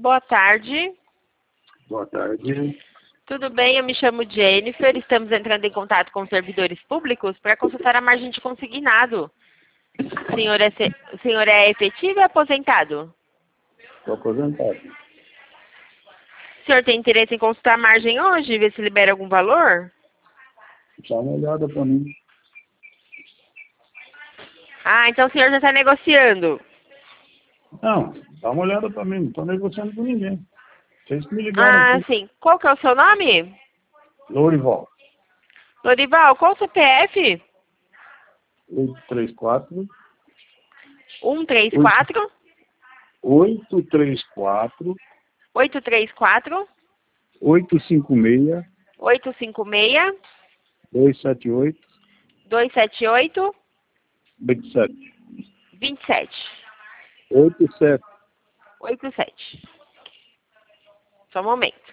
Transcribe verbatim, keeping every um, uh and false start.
Boa tarde. Boa tarde. Tudo bem? Eu me chamo Jennifer. Estamos entrando em contato com servidores públicos para consultar a margem de consignado. O senhor é, se... o senhor é efetivo ou aposentado? Estou aposentado. O senhor tem interesse em consultar a margem hoje? Ver se libera algum valor? Dá uma olhada para mim. Ah, então o senhor já está negociando. Não, dá uma olhada para mim. Não estou negociando com ninguém. Vocês que me ligaram Ah, aqui. sim. Qual que é o seu nome? Lourival. Lorival, qual o C P F? oito três quatro. um três quatro, oito três quatro. oito três quatro, oito cinco seis. oito cinco seis, dois sete oito. dois sete oito, vinte e sete. vinte e sete. oito sete. oito sete. Só um momento.